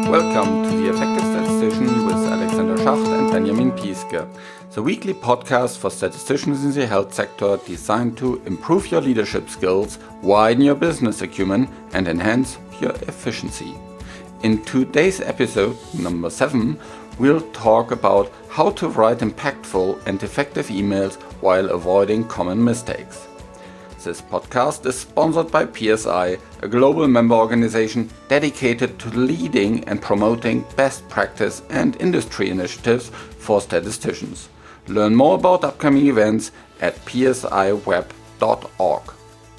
Welcome to the Effective Statistician with Alexander Schacht and Benjamin Piske, the weekly podcast for statisticians in the health sector designed to improve your leadership skills, widen your business acumen, and enhance your efficiency. In today's episode, number 7, we'll talk about how to write impactful and effective emails while avoiding common mistakes. This podcast is sponsored by PSI, a global member organization dedicated to leading and promoting best practice and industry initiatives for statisticians. Learn more about upcoming events at psiweb.org.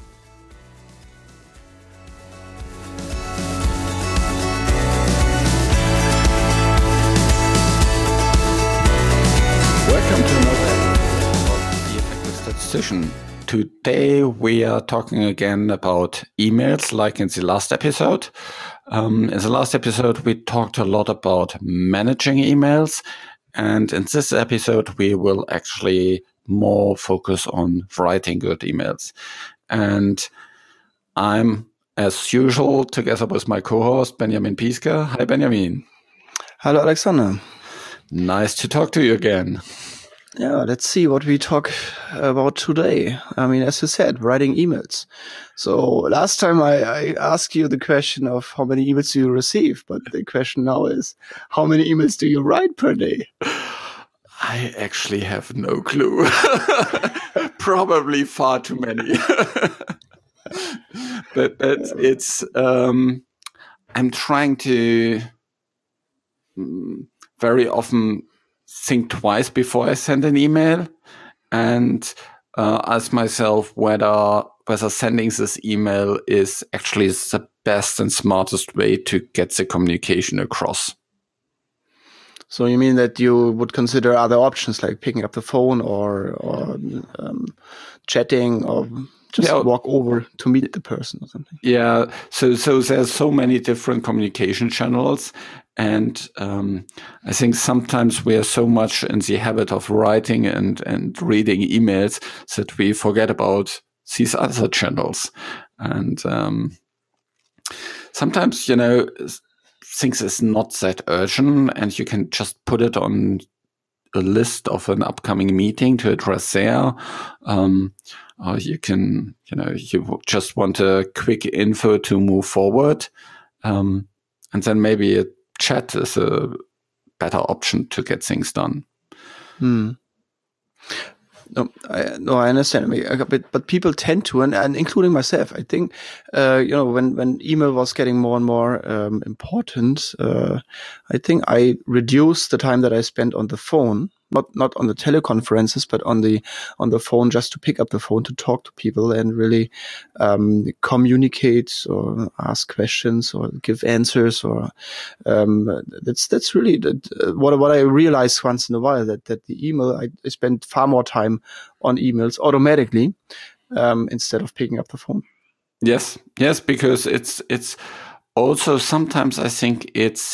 Welcome to another episode of The Effective Statistician. Today we are talking again about emails, like in the last episode. In the last episode we talked a lot about managing emails, and in this episode we will actually more focus on writing good emails. And I'm, as usual, together with my co-host Benjamin Piske. Hi Benjamin. Hello Alexander. Nice to talk to you again. Yeah, let's see what we talk about today. I mean, as you said, writing emails. So last time I asked you the question of how many emails do you receive, but the question now is, how many emails do you write per day? I actually have no clue. Probably far too many. But it's I'm trying to very often think twice before I send an email and ask myself whether sending this email is actually the best and smartest way to get the communication across. So you mean that you would consider other options like picking up the phone or chatting or just walk over to meet the person or something? Yeah, so there's so many different communication channels. And I think sometimes we are so much in the habit of writing and reading emails that we forget about these other channels. And sometimes, things is not that urgent and you can just put it on a list of an upcoming meeting to address there. Or you can, you just want a quick info to move forward. And then maybe a chat is a better option to get things done. No, I understand. I mean, but people tend to, and including myself, I think, when email was getting more and more important, I think I reduced the time that I spent on the phone. Not on the teleconferences, but on the phone, just to pick up the phone to talk to people and really communicate or ask questions or give answers. Or that's really what I realized once in a while, that the email, I spend far more time on emails automatically instead of picking up the phone. Yes, because it's also sometimes I think it's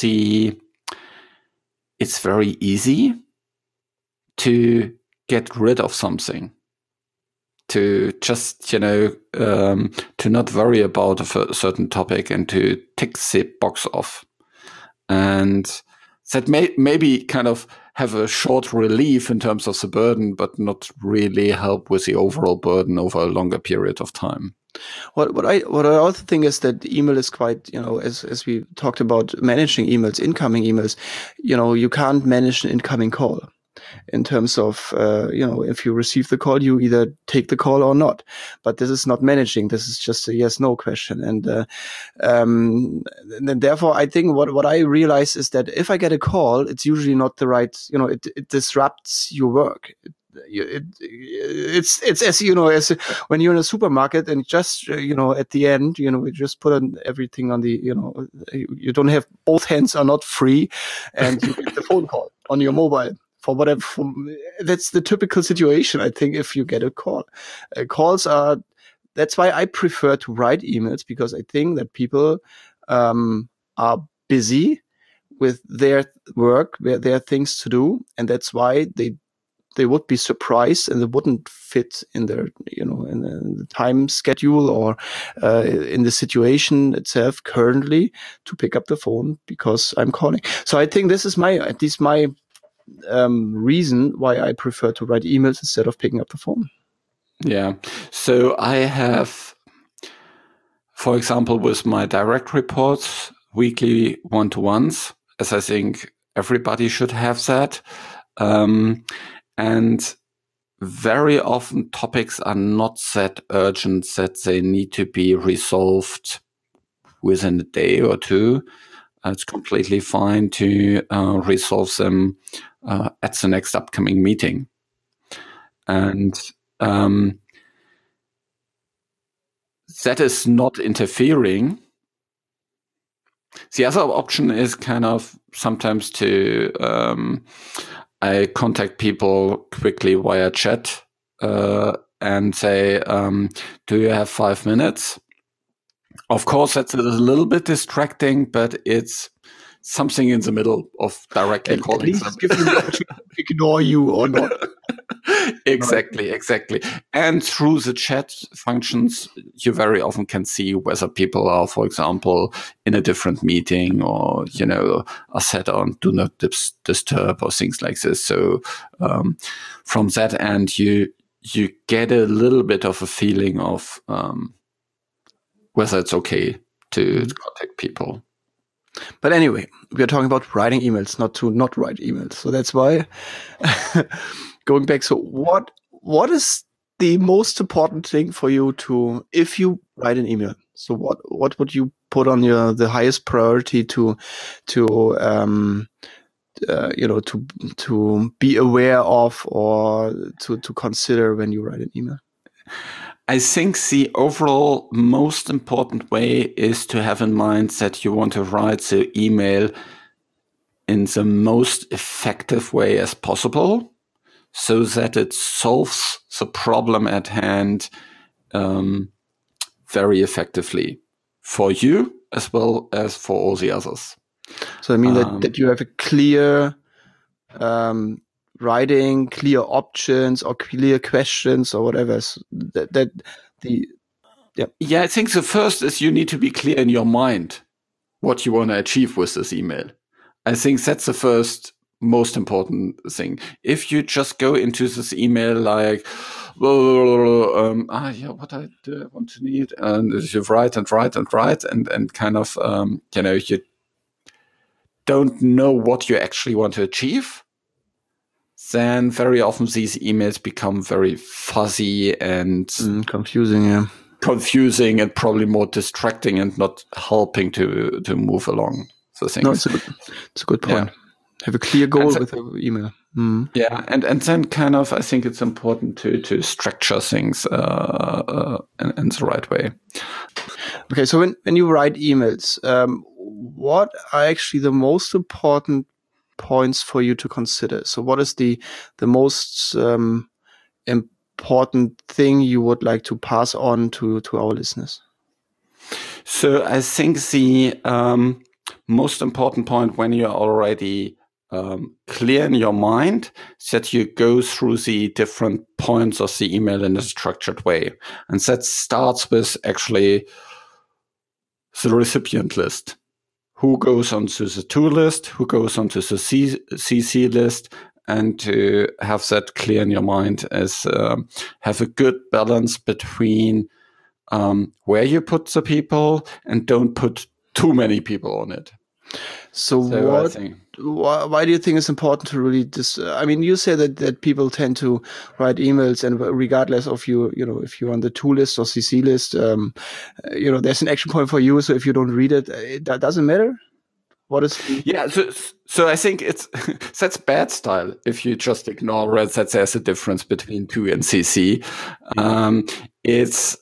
very easy to get rid of something, to just, to not worry about a certain topic and to tick the box off. And that maybe kind of have a short relief in terms of the burden, but not really help with the overall burden over a longer period of time. What I also think is that email is quite, as we talked about managing emails, incoming emails, you can't manage an incoming call. In terms of, if you receive the call, you either take the call or not. But this is not managing. This is just a yes/no question. And therefore, I think what I realize is that if I get a call, it's usually not the right, it disrupts your work. It's as as when you're in a supermarket and just at the end we just put on everything on the you don't have, both hands are not free, and you get the phone call on your mobile. For whatever, that's the typical situation, I think, if you get a call. Calls are, that's why I prefer to write emails, because I think that people are busy with their work, their things to do, and that's why they they would be surprised and it wouldn't fit in their, in the time schedule or in the situation itself currently to pick up the phone because I'm calling. So I think this is at least my reason why I prefer to write emails instead of picking up the phone. Yeah. So I have, for example, with my direct reports, weekly one-to-ones, as I think everybody should have that. And very often topics are not that urgent that they need to be resolved within a day or two. It's completely fine to resolve them at the next upcoming meeting. And that is not interfering. The other option is kind of sometimes to I contact people quickly via chat and say, do you have 5 minutes? Of course, that's a little bit distracting, but it's something in the middle of directly calling them. Give them the option to ignore you or not. Exactly. And through the chat functions, you very often can see whether people are, for example, in a different meeting or, are set on do not disturb or things like this. So from that end, you get a little bit of a feeling of whether it's okay to contact people. But anyway, we are talking about writing emails, not to not write emails. So that's why going back. So what is the most important thing for you if you write an email? So what would you put on the highest priority to be aware of or to consider when you write an email? I think the overall most important way is to have in mind that you want to write the email in the most effective way as possible so that it solves the problem at hand very effectively for you as well as for all the others. So I mean that you have a clear writing, clear options or clear questions or whatever. So Yeah, I think the first is you need to be clear in your mind what you want to achieve with this email. I think that's the first most important thing. If you just go into this email like, what I want to need, and you write and kind of, you don't know what you actually want to achieve, then very often these emails become very fuzzy and confusing. Yeah. Confusing and probably more distracting and not helping to move along the things. No, it's a good point. Yeah. Have a clear goal with an email. Mm. Yeah, and then kind of I think it's important to structure things in the right way. Okay, so when you write emails, what are actually the most important points for you to consider? So what is the most important thing you would like to pass on to our listeners? So I think the most important point when you're already clear in your mind is that you go through the different points of the email in a structured way. And that starts with actually the recipient list. Who goes onto the to list, who goes onto the CC list, and to have that clear in your mind is have a good balance between where you put the people and don't put too many people on it. So why do you think it's important to really I mean, you say that people tend to write emails and regardless of if you're on the to list or CC list, there's an action point for you. So if you don't read it, that doesn't matter. What is so I think that's bad style if you just ignore it, that there's a difference between to and CC. It's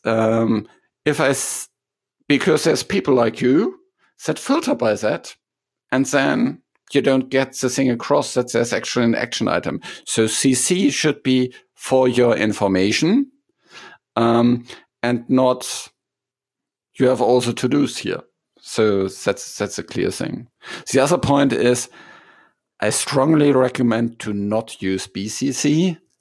because there's people like you that filter by that, and then you don't get the thing across that there's actually an action item. So CC should be for your information, and not you have also to-dos here. So that's a clear thing. The other point is I strongly recommend to not use BCC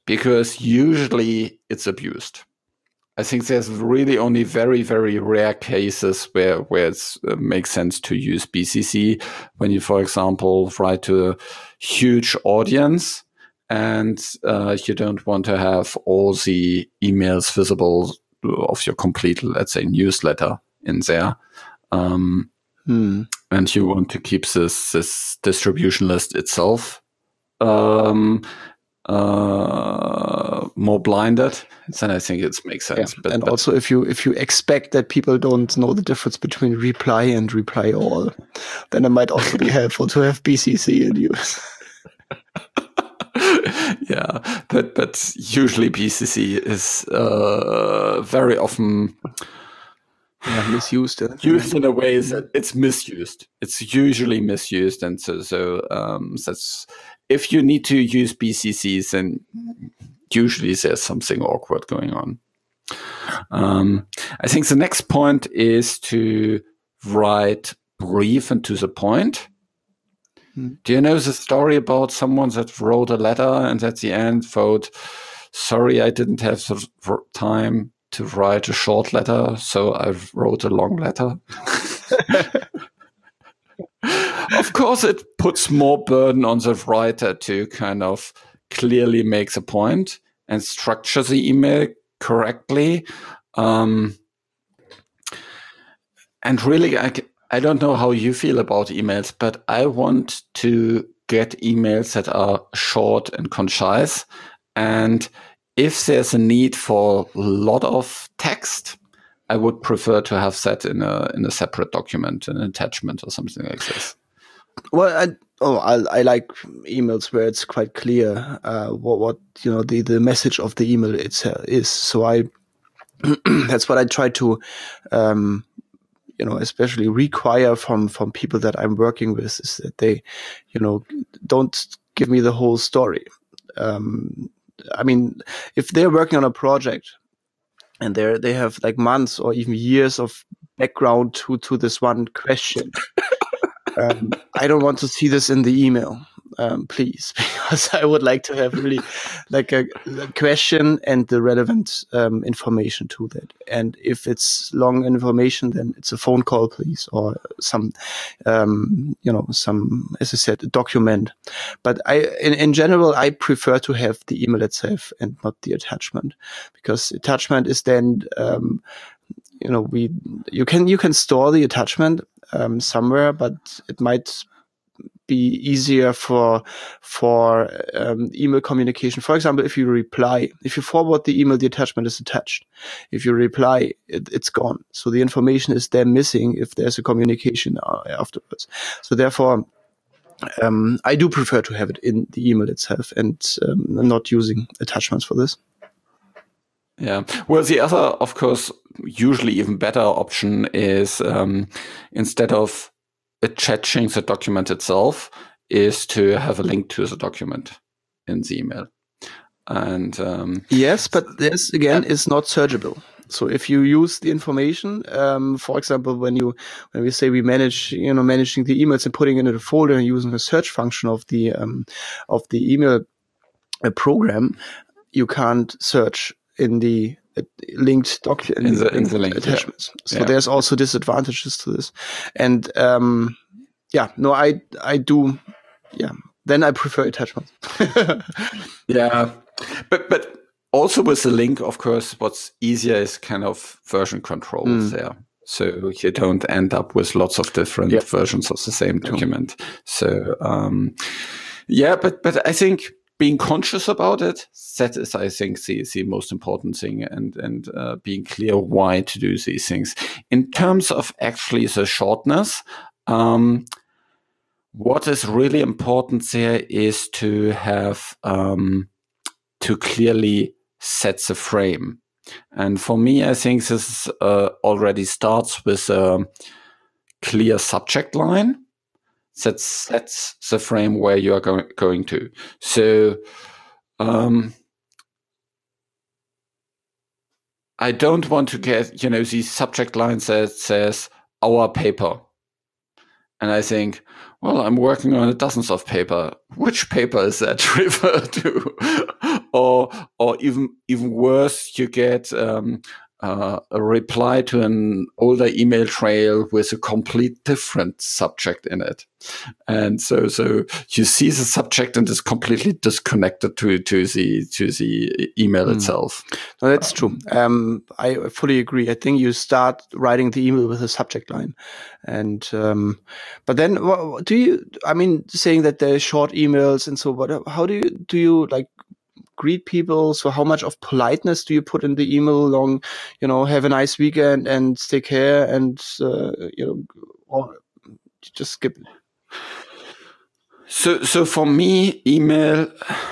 because usually it's abused. I think there's really only very, very rare cases where it makes sense to use BCC when you, for example, write to a huge audience and you don't want to have all the emails visible of your complete, let's say, newsletter in there. And you want to keep this distribution list itself more blinded, then I think it makes sense. Yeah. But also if you expect that people don't know the difference between reply and reply all, then it might also be helpful to have BCC in use. Yeah, but usually BCC is very often misused. Used in a way that it's misused. It's usually misused, and so that's, if you need to use BCCs, then usually there's something awkward going on. I think the next point is to write brief and to the point. Do you know the story about someone that wrote a letter and at the end wrote, "Sorry, I didn't have the time to write a short letter, so I wrote a long letter"? Of course, it puts more burden on the writer to kind of clearly make the point and structure the email correctly. And really, I don't know how you feel about emails, but I want to get emails that are short and concise. And if there's a need for a lot of text, I would prefer to have that in a separate document, an attachment or something like this. Well, I like emails where it's quite clear what the message of the email itself is. So that's what I try to especially require from people that I'm working with, is that they don't give me the whole story. I mean, if they're working on a project and they have like months or even years of background to this one question, I don't want to see this in the email, please, because I would like to have really like a question and the relevant information to that. And if it's long information, then it's a phone call, please, or some, as I said, a document. But in general, I prefer to have the email itself and not the attachment, because attachment is then, you can store the attachment somewhere, but it might be easier for email communication. For example, if you forward the email, the attachment is attached. If you reply, it's gone. So the information is there missing if there's a communication afterwards. So therefore, I do prefer to have it in the email itself and not using attachments for this. Yeah. Well, the other, of course, usually even better option is instead of attaching the document itself, is to have a link to the document in the email. And yes, but this again is not searchable. So if you use the information, for example, when we say we managing the emails and putting it in a folder and using the search function of the email program, you can't search in the linked document in the link attachments. Yeah. So there's also disadvantages to this. And I do. Yeah, then I prefer attachments. Yeah, but also with the link, of course, what's easier is kind of version control there. So you don't end up with lots of different versions of the same document. So but I think being conscious about it, that is, I think, the most important thing, and being clear why to do these things. In terms of actually the shortness, what is really important there is to have to clearly set the frame. And for me, I think this already starts with a clear subject line that sets the frame where you are going to. So I don't want to get, the subject line that says our paper. And I think, well, I'm working on dozens of paper. Which paper is that referred to? or even worse, you get a reply to an older email trail with a complete different subject in it. And so you see the subject and it's completely disconnected to the email itself. No, that's true. I fully agree. I think you start writing the email with a subject line. And, but then saying that there are short emails and so how do you like greet people? So how much of politeness do you put in the email along, have a nice weekend and take care and, or just skip it? So for me, email,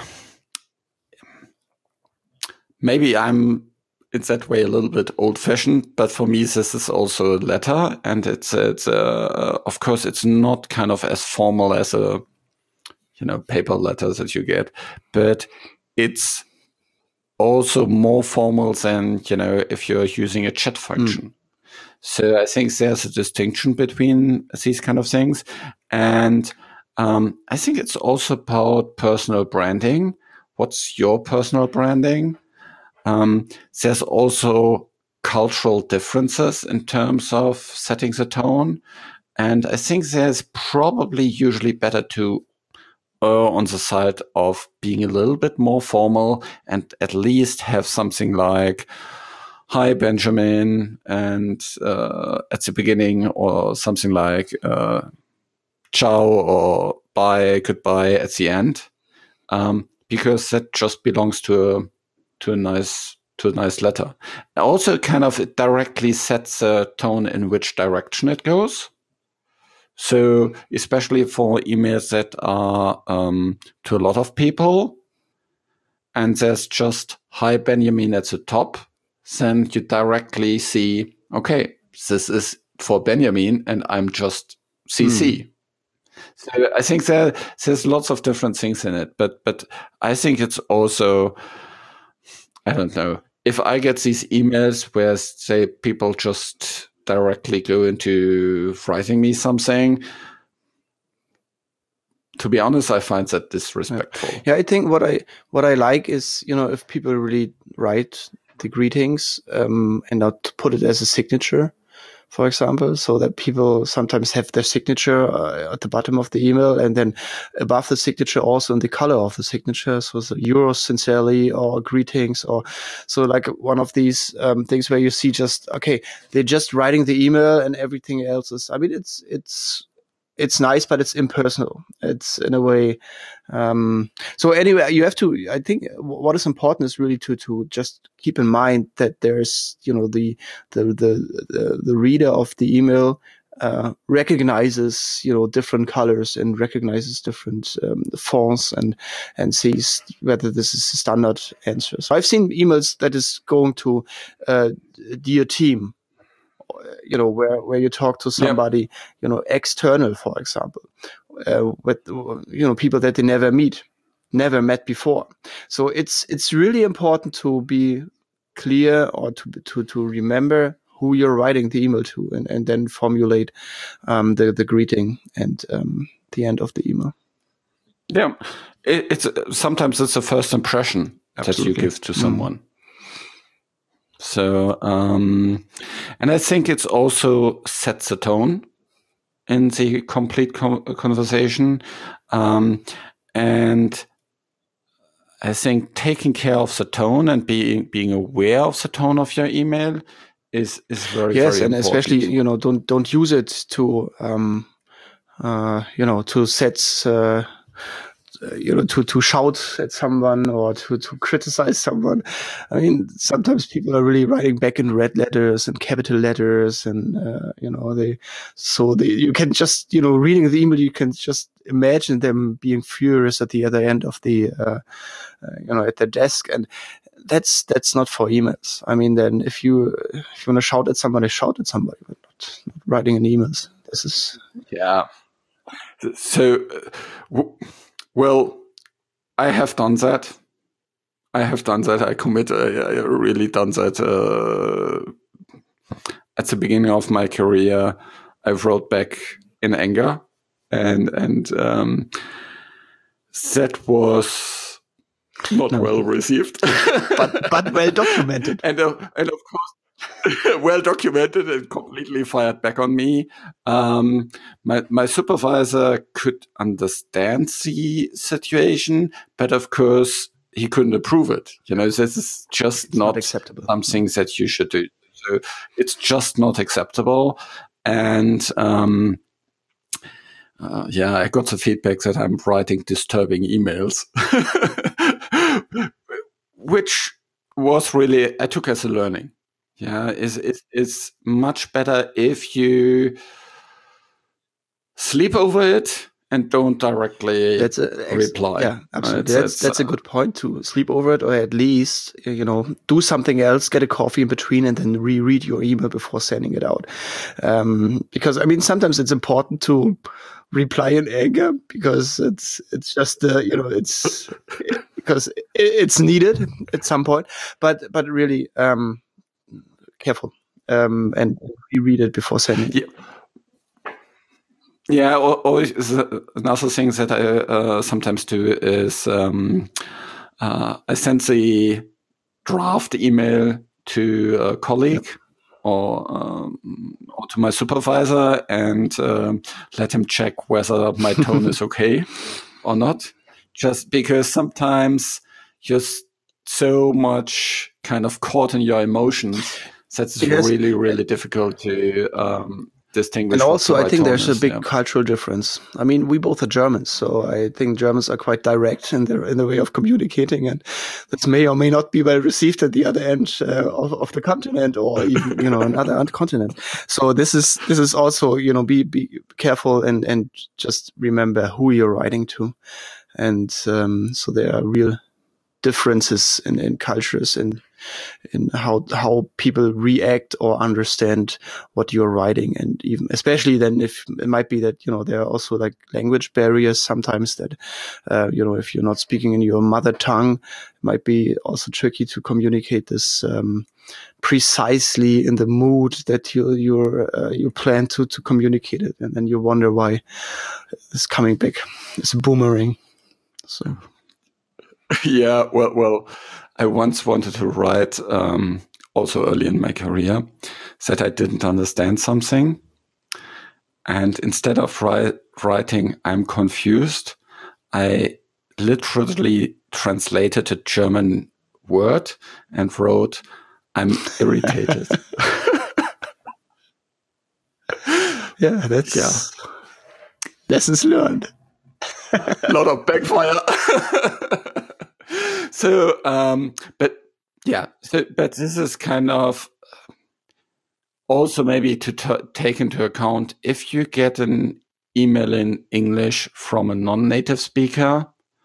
maybe I'm in that way a little bit old fashioned, but for me, this is also a letter, and it's of course, it's not kind of as formal as a, paper letter that you get, but it's also more formal than, if you're using a chat function. So I think there's a distinction between these kind of things. And I think it's also about personal branding. What's your personal branding? There's also cultural differences in terms of setting the tone. And I think there's probably usually better to on the side of being a little bit more formal and at least have something like, "Hi, Benjamin," and at the beginning, or something like "Ciao" or "Bye," "Goodbye" at the end, because that just belongs to a nice letter. Also, kind of it directly sets the tone in which direction it goes. So especially for emails that are to a lot of people, and there's just "Hi, Benjamin" at the top, then you directly see, okay, this is for Benjamin, and I'm just CC. So I think there's lots of different things in it, but I think it's also, I don't know, if I get these emails where, say, people just directly go into writing me something, to be honest, I find that disrespectful. Yeah, I think what I like is, if people really write the greetings and not put it as a signature, for example, so that people sometimes have their signature at the bottom of the email, and then above the signature also in the color of the signature, so yours sincerely or greetings, or so like one of these things where you see just, okay, they're just writing the email and everything else is, I mean, it's nice, but it's impersonal. It's in a way. So anyway, you have to, I think what is important is really to just keep in mind that there's, the reader of the email recognizes, different colors and recognizes different fonts and sees whether this is a standard answer. So I've seen emails that is going to dear team, where you talk to somebody, external, for example, with, people that they never met before. So it's really important to be clear, or to remember who you're writing the email to, and then formulate the greeting and the end of the email. Yeah, it's sometimes it's a first impression that you give to someone. So, and I think it's also sets the tone in the complete conversation. And I think taking care of the tone and being aware of the tone of your email is very, yes, very and important. Especially, don't use it to, to set, to shout at someone or to criticize someone. I mean, sometimes people are really writing back in red letters and capital letters, and you can just, reading the email, you can just imagine them being furious at the other end of the, at their desk, and that's not for emails. I mean, then if you want to shout at somebody, but not writing in emails. This is so. Well, I have done that. I commit. I really done that at the beginning of my career. I wrote back in anger, and that was not well received, but well documented. And of course, well documented and completely fired back on me. My supervisor could understand the situation, but of course he couldn't approve it. This is just not acceptable. Something that you should do. So it's just not acceptable. And I got the feedback that I'm writing disturbing emails, which was really, I took as a learning. It's much better if you sleep over it and don't directly reply. Yeah, absolutely. That's a good point, to sleep over it, or at least, do something else, get a coffee in between, and then reread your email before sending it out. Because sometimes it's important to reply in anger because it's just because it's needed at some point. But really careful and reread it before sending it. Yeah. Yeah, always another thing that I sometimes do is I send the draft email to a colleague or to my supervisor and let him check whether my tone is okay or not. Just because sometimes you're so much kind of caught in your emotions that's really, really difficult to distinguish. And also, I think there's a big cultural difference. We both are Germans, so I think Germans are quite direct in the way of communicating, and that may or may not be well received at the other end of the continent, or even another continent. So this is also be careful and just remember who you're writing to, and so there are real differences in cultures and in how people react or understand what you're writing. And even especially then, if it might be that there are also like language barriers sometimes that if you're not speaking in your mother tongue, it might be also tricky to communicate this precisely in the mood that you plan to communicate it, and then you wonder why it's coming back. It's a boomerang. So yeah, well, I once wanted to write, also early in my career, that I didn't understand something. And instead of writing, I'm confused, I literally translated a German word and wrote, I'm irritated. Yeah, that's lessons learned. A lot of backfire. So, but this is kind of also maybe to take into account if you get an email in English from a non-native speaker,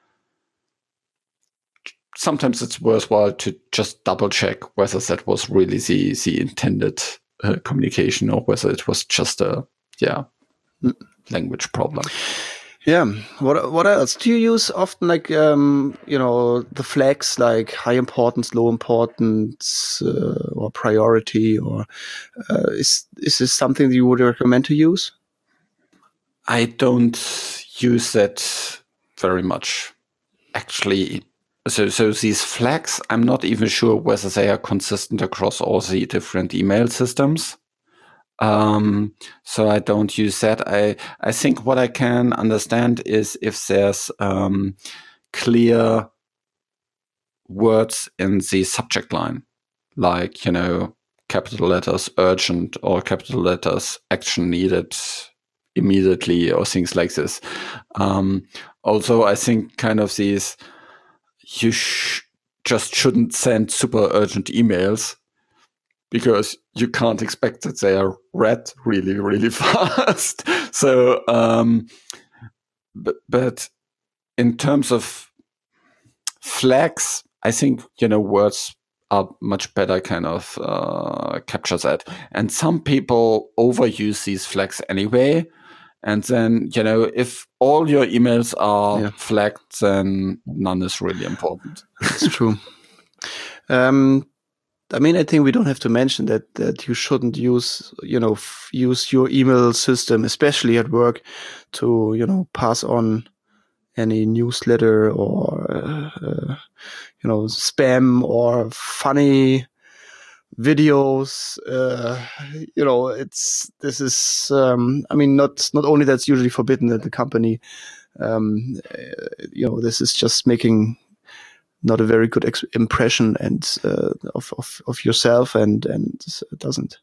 sometimes it's worthwhile to just double check whether that was really the intended communication or whether it was just a language problem. Yeah. What else do you use often? Like the flags like high importance, low importance, or priority, or is this something that you would recommend to use? I don't use that very much, actually. So these flags, I'm not even sure whether they are consistent across all the different email systems. So I don't use that. I think what I can understand is if there's clear words in the subject line, like, capital letters urgent or capital letters action needed immediately or things like this. Also, I think kind of these, you just shouldn't send super urgent emails, because you can't expect that they are read really, really fast. So, but in terms of flags, I think, words are much better kind of capture that. And some people overuse these flags anyway. And then, if all your emails are flagged, then none is really important. That's true. I think we don't have to mention that you shouldn't use your email system, especially at work, to, pass on any newsletter or spam or funny videos. Not only that's usually forbidden at the company. This is just making not a very good impression and of yourself, and it doesn't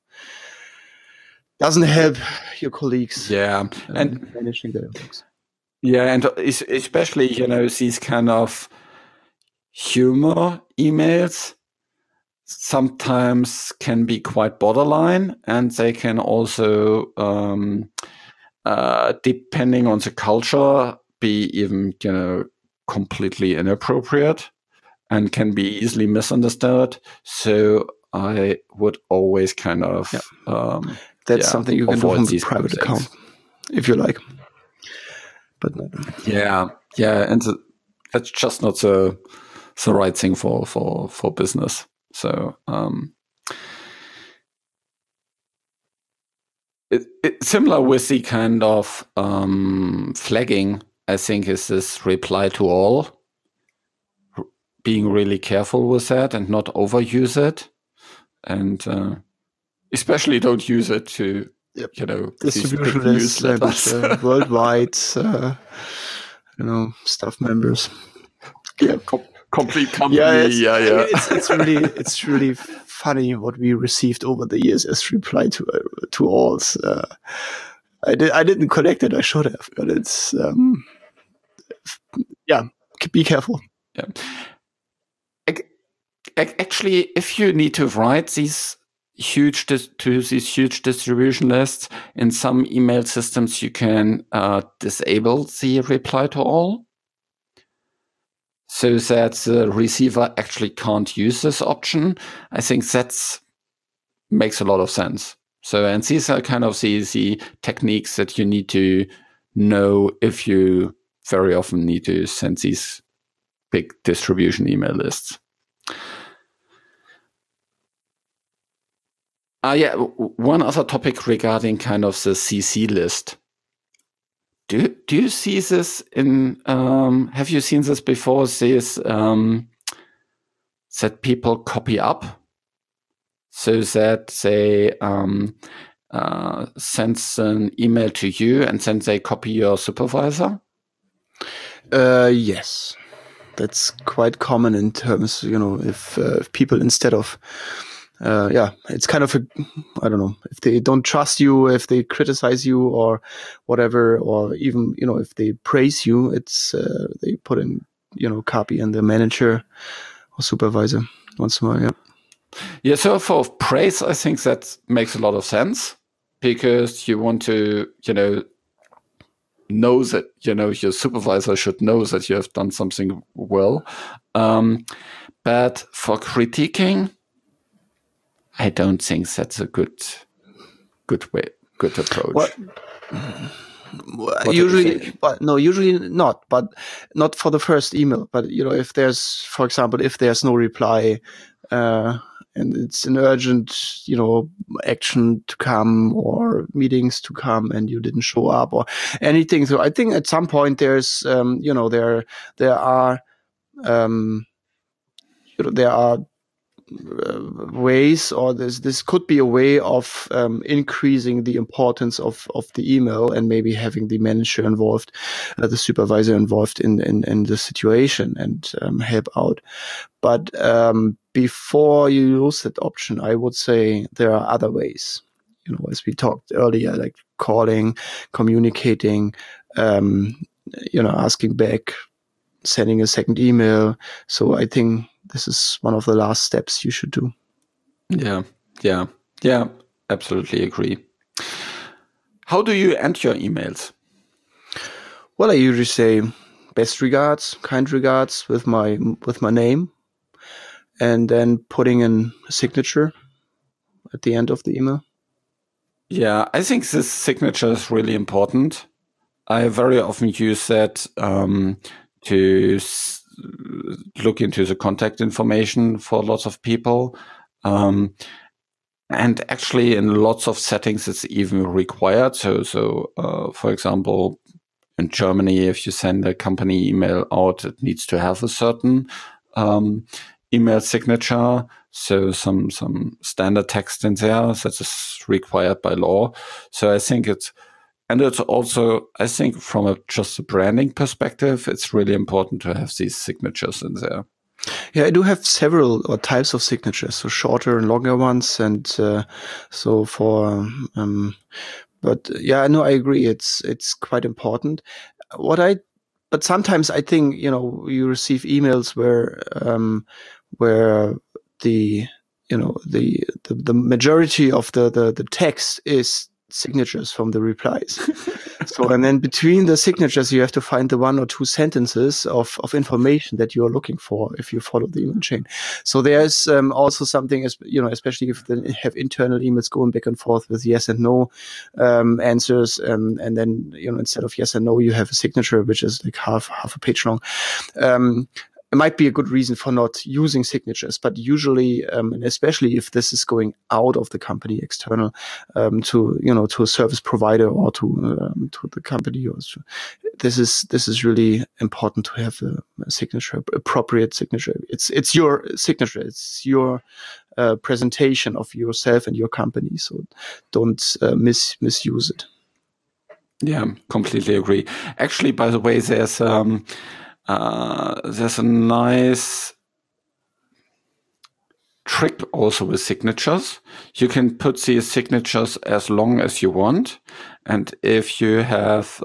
help your colleagues. Yeah, and managing their inbox. Yeah, and especially these kind of humor emails sometimes can be quite borderline, and they can also, depending on the culture, be even completely inappropriate and can be easily misunderstood. So I would always kind of that's something you can do from a private account if you like. But yeah, and that's just not the right thing for business. So similar with the kind of flagging, I think, is this reply to all. Being really careful with that and not overuse it, and especially don't use it to distribution lists and worldwide staff members. Yeah, complete company. Yeah. It's really funny what we received over the years as reply to alls. I didn't collect it. I should have, but it's be careful. Yeah. Actually, if you need to write these huge distribution lists, in some email systems you can disable the reply to all, so that the receiver actually can't use this option. I think that makes a lot of sense. So, and these are kind of the techniques that you need to know if you very often need to send these big distribution email lists. One other topic regarding kind of the CC list. Do you see this in? Have you seen this before? This that people copy up, so that they sends an email to you and then they copy your supervisor. Yes, that's quite common in terms. If people, instead of it's kind of I don't know, if they don't trust you, if they criticize you or whatever, or even, if they praise you, it's, they put in, copy and the manager or supervisor once in a while. Yeah. Yeah. So for praise, I think that makes a lot of sense, because you want to, know that, your supervisor should know that you have done something well. But for critiquing, I don't think that's a good approach. Usually not, but not for the first email. But if there's, for example, if there's no reply, and it's an urgent, action to come or meetings to come, and you didn't show up or anything. So I think at some point there's, there are ways, or this could be a way of increasing the importance of the email, and maybe having the manager involved, the supervisor involved in the situation, and help out. But before you use that option, I would say there are other ways, as we talked earlier, like calling, communicating, asking back, sending a second email. So I think this is one of the last steps you should do. Yeah, absolutely agree. How do you end your emails? Well, I usually say best regards, kind regards with my name, and then putting in a signature at the end of the email. Yeah, I think this signature is really important. I very often use that to look into the contact information for lots of people. And actually in lots of settings, it's even required. So for example, in Germany, if you send a company email out, it needs to have a certain email signature. So some standard text in there that is required by law. So I think it's also, I think from just a branding perspective, it's really important to have these signatures in there. Yeah, I do have several types of signatures, so shorter and longer ones. And so for, but yeah, no, I agree. It's quite important. But sometimes I think, you receive emails where the majority of the text is signatures from the replies. So, and then between the signatures, you have to find the 1 or 2 sentences of information that you are looking for if you follow the email chain. So there's also something, especially if they have internal emails going back and forth with yes and no answers, and then instead of yes and no, you have a signature which is like half a page long. It might be a good reason for not using signatures, but usually, and especially if this is going out of the company external to a service provider or to the company, this is really important to have a signature, appropriate signature. It's your signature. It's your presentation of yourself and your company. So don't misuse it. Yeah, completely agree. Actually, by the way, there's a nice trick also with signatures. You can put these signatures as long as you want. And if you have,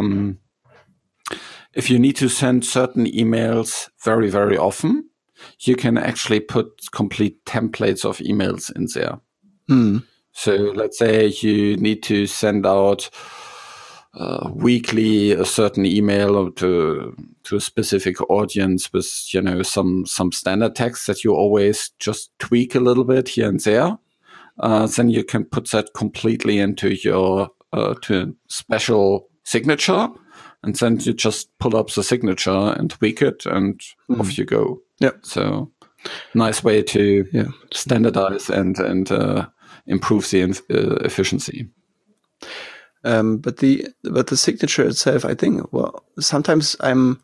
if you need to send certain emails very, very often, you can actually put complete templates of emails in there. So let's say you need to send out weekly a certain email to a specific audience with some standard text that you always just tweak a little bit here and there. Then you can put that completely into your to special signature, and then you just pull up the signature and tweak it, and off you go. Yeah. So nice way to standardize and improve the efficiency. But the signature itself, I think, sometimes I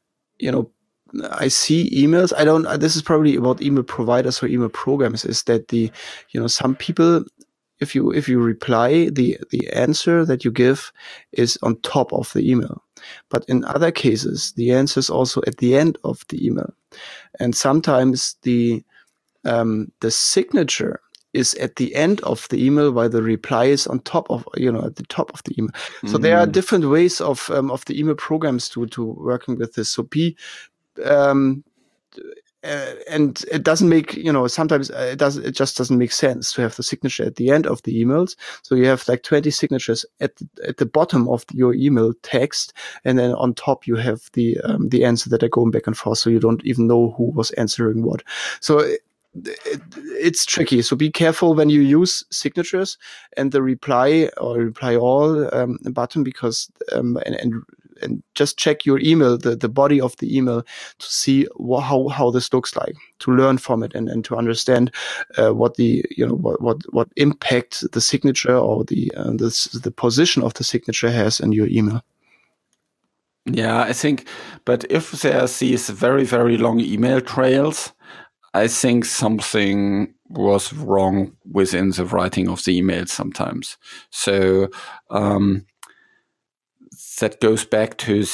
see emails. This is probably about email providers or email programs, is that some people, if you reply, the answer that you give is on top of the email. But in other cases, the answer is also at the end of the email. And sometimes the signature is at the end of the email, while the reply is on top of, at the top of the email. So there are different ways of the email programs to working with this. So and it doesn't make, sometimes it just doesn't make sense to have the signature at the end of the emails. So you have like 20 signatures at the bottom of your email text, and then on top you have the answer that are going back and forth. So you don't even know who was answering what. So it's tricky. So be careful when you use signatures and the reply or reply all button, because and just check your email, the body of the email, to see how this looks like, to learn from it and to understand what the what impact the signature or the position of the signature has in your email. Yeah, I think, but if there's these very, very long email trails, I think something was wrong within the writing of the email sometimes. So that goes back to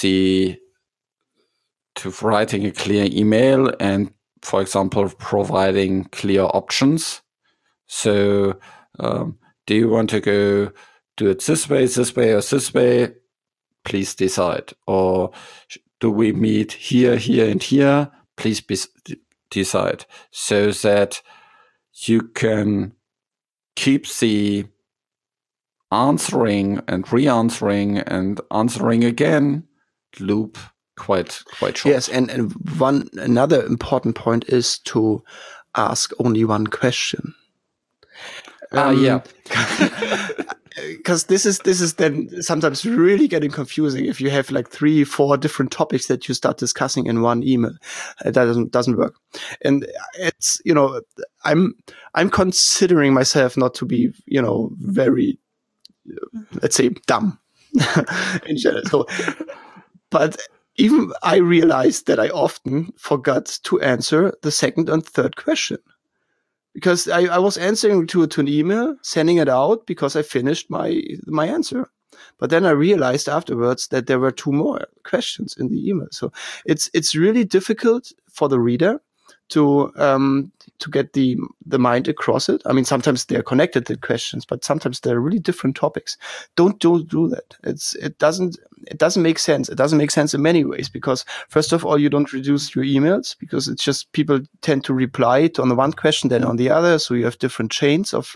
writing a clear email and, for example, providing clear options. So do you want to do it this way, or this way? Please decide. Or do we meet here, here, and here? Please decide, so that you can keep the answering and re-answering and answering again loop quite short. Yes, and another important point is to ask only one question. Yeah. Because this is then sometimes really getting confusing if you have like 3-4 different topics that you start discussing in one email. That doesn't work. And it's, I'm considering myself not to be, very, let's say, dumb. in general. So, but even I realized that I often forgot to answer the second and third question. Because I was answering to an email, sending it out because I finished my answer. But then I realized afterwards that there were 2 more questions in the email. So it's really difficult for the reader to get the mind across it. I mean, sometimes they're connected, the questions, but sometimes they're really different topics. Don't do that. It doesn't make sense. It doesn't make sense in many ways because first of all, you don't reduce your emails because it's just people tend to reply it on the one question, then on the other. So you have different chains of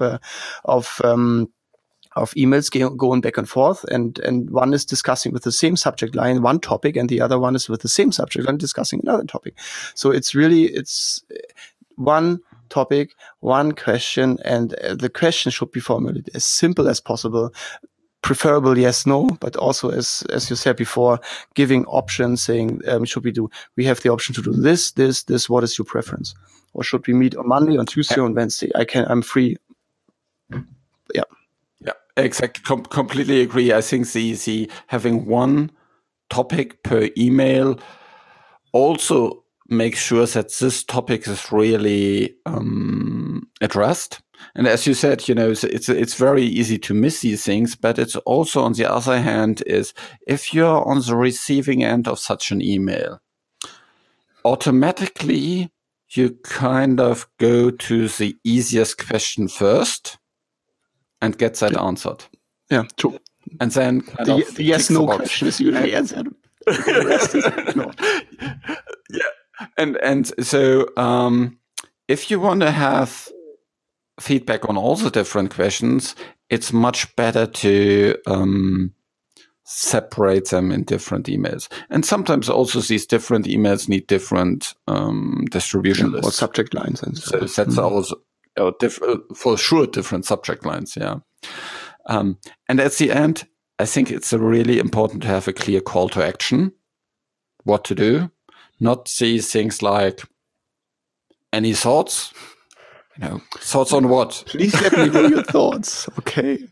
emails going back and forth, and one is discussing with the same subject line one topic, and the other one is with the same subject line discussing another topic. So it's one topic, one question, and the question should be formulated as simple as possible. Preferable yes, no, but also as you said before, giving options, saying we have the option to do this. What is your preference? Or should we meet on Monday, on Tuesday, on Wednesday? I'm free. Yeah. Yeah, exactly. Completely agree. I think the having one topic per email also makes sure that this topic is really addressed. And as you said, it's very easy to miss these things, but it's also, on the other hand, is if you're on the receiving end of such an email, automatically you kind of go to the easiest question first and get that answered. Yeah, true. And then the yes/no question is usually answered. No. Yeah, and so if you want to have feedback on all the different questions, it's much better to separate them in different emails. And sometimes also these different emails need different distribution lists or subject lines, and so that's also for sure different subject lines. Yeah. And at the end, I think it's really important to have a clear call to action, what to do, not see things like any thoughts, thoughts on what? Please let me know your thoughts. Okay.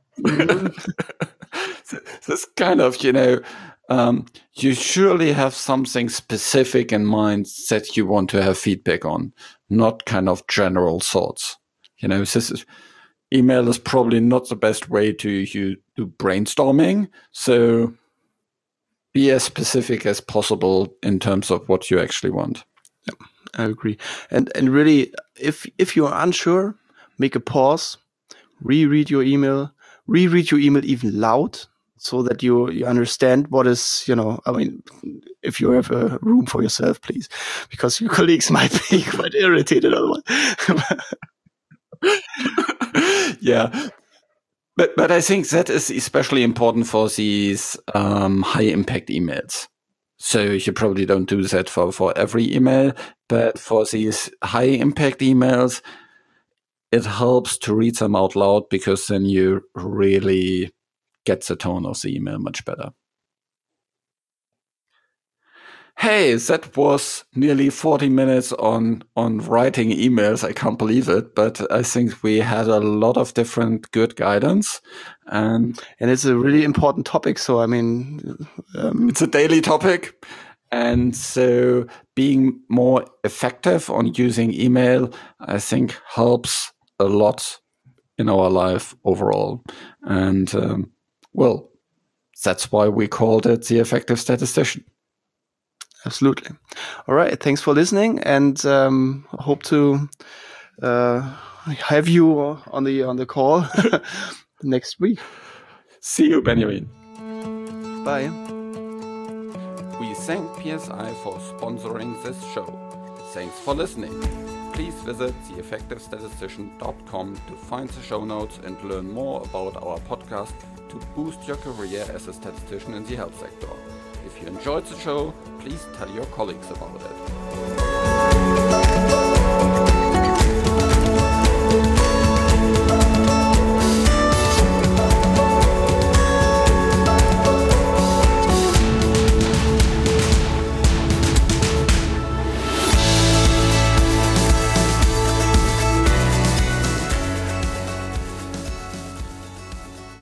This kind of, you surely have something specific in mind that you want to have feedback on, not kind of general thoughts. Email is probably not the best way to do brainstorming. So be as specific as possible in terms of what you actually want. Yeah, I agree. And really, if you're unsure, make a pause, reread your email even loud, so that you understand what is, if you have a room for yourself, please, because your colleagues might be quite irritated otherwise. Yeah. But I think that is especially important for these high impact emails. So you probably don't do that for every email, but for these high impact emails, it helps to read them out loud because then you really get the tone of the email much better. Hey, that was nearly 40 minutes on writing emails. I can't believe it, but I think we had a lot of different good guidance. And it's a really important topic. So, I mean, it's a daily topic. And so being more effective on using email, I think helps a lot in our life overall. And, that's why we called it the Effective Statistician. Absolutely. All right. Thanks for listening, and hope to have you on the call next week. See you, Benjamin. Bye. We thank PSI for sponsoring this show. Thanks for listening. Please visit theeffectivestatistician.com to find the show notes and learn more about our podcast to boost your career as a statistician in the health sector. If you enjoyed the show, please tell your colleagues about it.